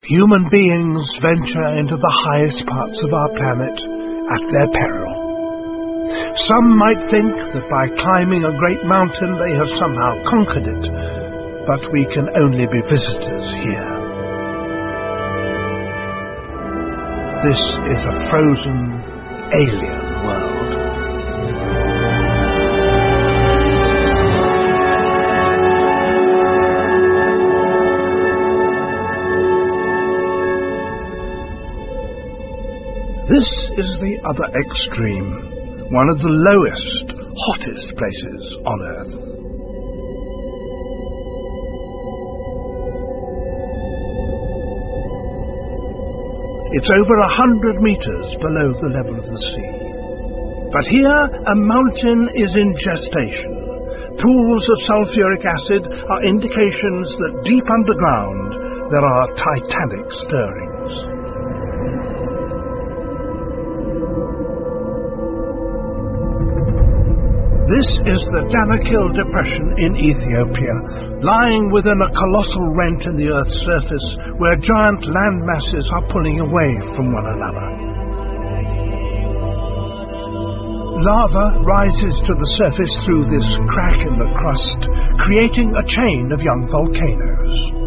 Human beings venture into the highest parts of our planet at their peril. Some might think that by climbing a great mountain they have somehow conquered it, but we can only be visitors here. This is a frozen, alien world. This is the other extreme, one of the lowest, hottest places on Earth. It's over 100 meters below the level of the sea. But here, a mountain is in gestation. Pools of sulfuric acid are indications that deep underground there are titanic stirrings. This is the Danakil Depression in Ethiopia, lying within a colossal rent in the Earth's surface where giant land masses are pulling away from one another. Lava rises to the surface through this crack in the crust, creating a chain of young volcanoes.